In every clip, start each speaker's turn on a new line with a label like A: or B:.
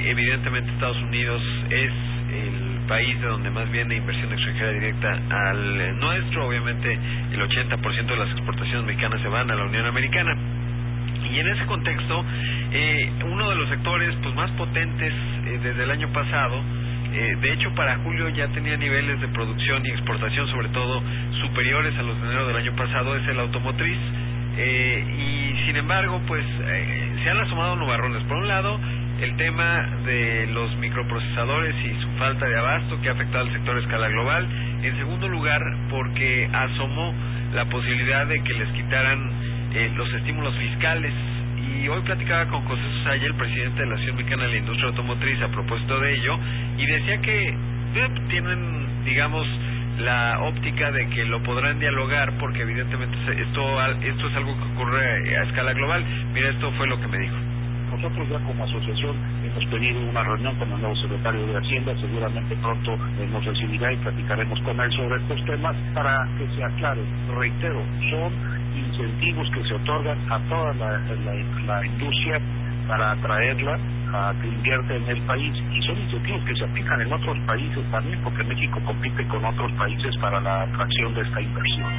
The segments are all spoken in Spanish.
A: evidentemente Estados Unidos es el país de donde más viene inversión extranjera directa al nuestro. Obviamente el 80% de las exportaciones mexicanas se van a la Unión Americana. Y en ese contexto, uno de los sectores pues más potentes desde el año pasado, de hecho para julio ya tenía niveles de producción y exportación sobre todo superiores a los de enero del año pasado, es el automotriz. Y sin embargo pues se han asomado nubarrones. Por un lado, el tema de los microprocesadores y su falta de abasto que ha afectado al sector a escala global. En segundo lugar, porque asomó la posibilidad de que les quitaran los estímulos fiscales. Y hoy platicaba con José Susaya, el presidente de la Asociación Mexicana de la Industria Automotriz, a propósito de ello, y decía que tienen, digamos, la óptica de que lo podrán dialogar, porque evidentemente esto es algo que ocurre a escala global. Mira, esto fue lo que me dijo.
B: Nosotros ya como asociación hemos pedido una reunión con el nuevo secretario de Hacienda, seguramente pronto nos recibirá y platicaremos con él sobre estos temas para que se aclare. Reitero, son incentivos que se otorgan a toda la industria para atraerla a que invierte en el país, y son incentivos que se aplican en otros países también, porque México compite con otros países para la atracción de esta inversión.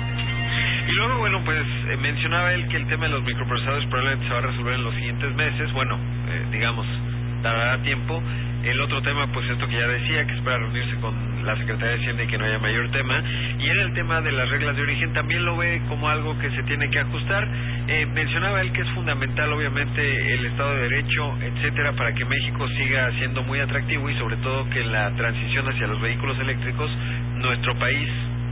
A: Y luego, bueno, pues mencionaba él que el tema de los microprocesadores probablemente se va a resolver en los siguientes meses. Bueno, digamos, tardará tiempo. El otro tema, pues esto que ya decía, que es para reunirse con la Secretaría de Hacienda y que no haya mayor tema. Y era el tema de las reglas de origen, también lo ve como algo que se tiene que ajustar. Mencionaba él que es fundamental, obviamente, el Estado de Derecho, etcétera, para que México siga siendo muy atractivo y sobre todo que en la transición hacia los vehículos eléctricos, nuestro país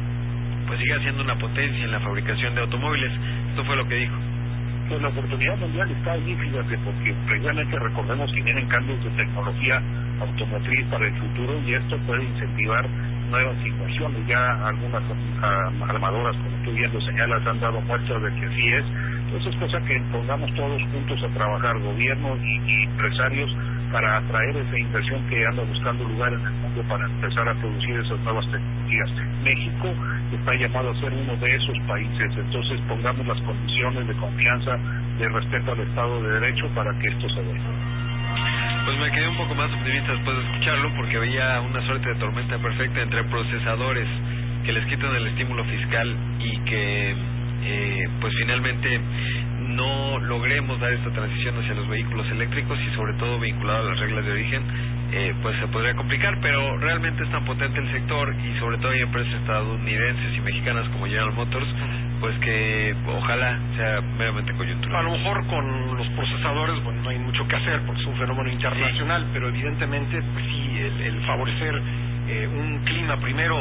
A: pues siga siendo una potencia en la fabricación de automóviles. Esto fue lo que dijo.
B: Pues la oportunidad mundial está allí, fíjate, porque precisamente recordemos que vienen cambios de tecnología automotriz para el futuro y esto puede incentivar nuevas inversiones. Ya algunas armadoras, como tú bien lo señalas, han dado muestras de que así es. Entonces es cosa que pongamos todos juntos a trabajar, gobierno y empresarios, para atraer esa inversión que anda buscando lugar en el mundo para empezar a producir esas nuevas tecnologías. México está llamado a ser uno de esos países, entonces pongamos las condiciones de confianza, de respeto al Estado de Derecho para que esto se dé.
A: Pues me quedé un poco más optimista después de escucharlo, porque veía una suerte de tormenta perfecta entre procesadores que les quitan el estímulo fiscal y que pues finalmente no logremos dar esta transición hacia los vehículos eléctricos y sobre todo vinculado a las reglas de origen, pues se podría complicar, pero realmente es tan potente el sector y sobre todo hay empresas estadounidenses y mexicanas como General Motors, pues que ojalá sea meramente coyuntural.
C: A lo mejor con los procesadores, bueno, no hay mucho que hacer porque es un fenómeno internacional, sí, pero evidentemente, pues sí, el favorecer un clima primero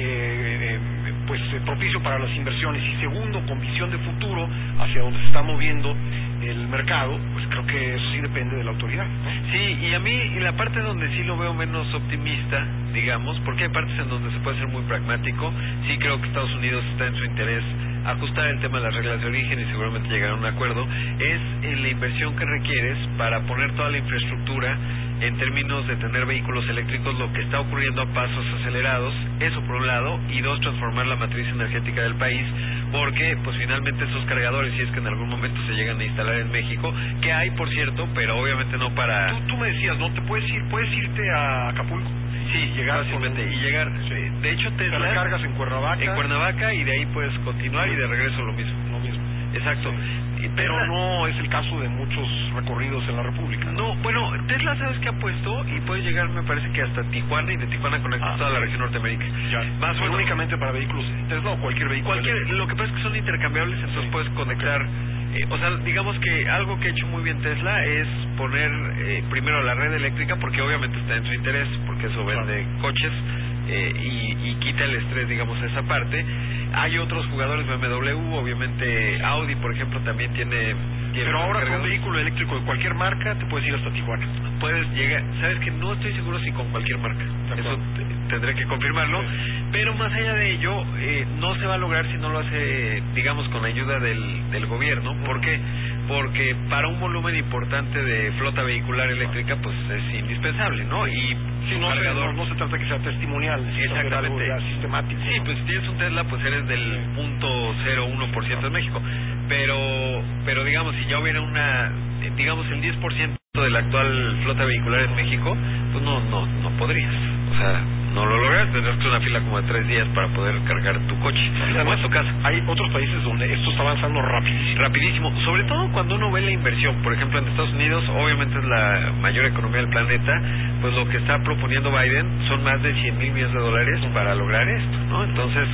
C: pues propicio para las inversiones y segundo con visión de futuro hacia donde se está moviendo el mercado, pues creo que eso sí depende de la autoridad, ¿no?
A: Sí, y a mí y la parte donde sí lo veo menos optimista, digamos, porque hay partes en donde se puede ser muy pragmático. Sí creo que Estados Unidos está en su interés ajustar el tema de las reglas de origen y seguramente llegar a un acuerdo, es en la inversión que requieres para poner toda la infraestructura en términos de tener vehículos eléctricos, lo que está ocurriendo a pasos acelerados, eso por un lado, y dos, transformar la matriz energética del país, porque pues finalmente esos cargadores, si es que en algún momento se llegan a instalar en México, que hay por cierto, pero obviamente no para...
C: Tú me decías, ¿no? Puedes irte a Acapulco.
A: Sí, llegar fácilmente y llegar. De hecho, Tesla
C: te recargas en
A: Cuernavaca y de ahí puedes continuar y de regreso lo mismo. Exacto.
C: Sí. Pero no es el caso de muchos recorridos en la República.
A: No, bueno, Tesla, ¿sabes qué ha puesto? Y puede llegar, me parece que hasta Tijuana, y de Tijuana conecta toda la región Norteamérica.
C: Ya.
A: Más
C: bueno, únicamente para vehículos Tesla o cualquier vehículo.
A: Lo que pasa es que son intercambiables, entonces puedes conectar. O sea, digamos que algo que ha hecho muy bien Tesla es poner primero la red eléctrica, porque obviamente está en su interés, porque eso vende coches y quita el estrés, digamos, a esa parte. Hay otros jugadores, BMW, obviamente Audi, por ejemplo, también tiene
C: pero ahora con un vehículo eléctrico de cualquier marca te puedes ir hasta Tijuana.
A: Puedes llegar, sabes que no estoy seguro si con cualquier marca, eso tendré que confirmarlo, sí. Pero más allá de ello, no se va a lograr si no lo hace, digamos, con la ayuda del gobierno. ¿Por qué? Porque para un volumen importante de flota vehicular eléctrica, pues es indispensable, ¿no? Y
C: sí, no se trata que sea testimonial lineal.
A: Exactamente.
C: Algo sistemático.
A: Sí, pues si tienes un Tesla, pues eres del 0.01% de México. Pero digamos, si ya hubiera digamos el 10% de la actual flota vehicular en México, pues no podrías. O sea, no lo logras, tendrás que hacer una fila como de 3 días para poder cargar tu coche o en tu casa.
C: Hay otros países donde esto está avanzando rapidísimo,
A: sobre todo cuando uno ve la inversión. Por ejemplo, en Estados Unidos, obviamente es la mayor economía del planeta, pues lo que está proponiendo Biden son más de $100,000 millones para lograr esto, ¿no? Entonces,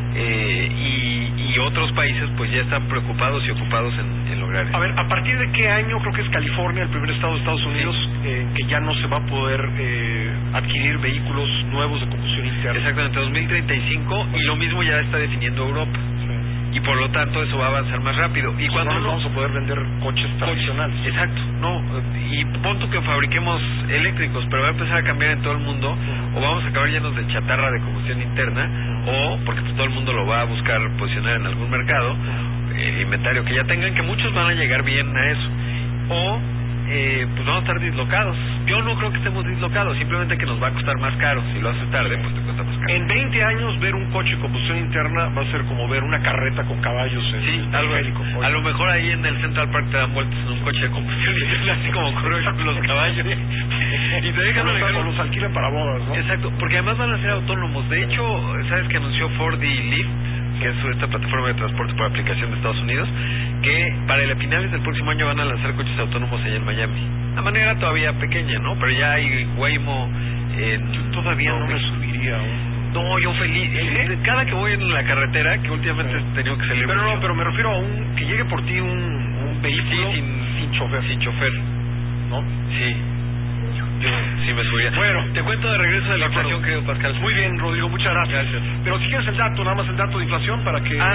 A: y otros países pues ya están preocupados y ocupados en lograr esto.
C: A ver, ¿a partir de qué año? Creo que es California, el primer estado de Estados Unidos, que ya no se va a poder adquirir vehículos nuevos de combustión interna.
A: Exactamente, 2035, y lo mismo ya está definiendo Europa. Y por lo tanto eso va a avanzar más rápido. Y cuando
C: no vamos a poder vender coches tradicionales.
A: Exacto, no. Y pon tú que fabriquemos eléctricos, pero va a empezar a cambiar en todo el mundo, o vamos a acabar llenos de chatarra de combustión interna, o porque pues todo el mundo lo va a buscar posicionar en algún mercado, el inventario que ya tengan, que muchos van a llegar bien a eso, o pues vamos a estar dislocados. Yo no creo que estemos dislocados, simplemente que nos va a costar más caro. Si lo haces tarde, pues te cuesta más caro.
C: En 20 años ver un coche de combustión interna va a ser como ver una carreta con caballos
A: a lo mejor ahí en el Central Park te dan vueltas en un coche de combustión interna, así como corren los caballos y te dejan
C: o los alquilan para bodas, ¿no?
A: Exacto, porque además van a ser autónomos. De hecho, ¿sabes que anunció Ford y Lyft, que es esta plataforma de transporte por aplicación de Estados Unidos, que para finales del próximo año van a lanzar coches autónomos allá en Miami? De manera todavía pequeña, ¿no? Pero ya hay Waymo
C: Yo todavía no me subiría
A: No, yo feliz. Cada que voy en la carretera, que últimamente he tenido que salir.
C: Pero me refiero a que llegue por ti un vehículo sin chofer.
A: Sin chofer,
C: ¿no?
A: Sí. Yo sí me subiría.
C: Bueno,
A: te cuento de regreso de la inflación, querido Pascal.
C: Muy bien, Rodrigo, muchas gracias. Pero si quieres el dato, nada más el dato de inflación para que...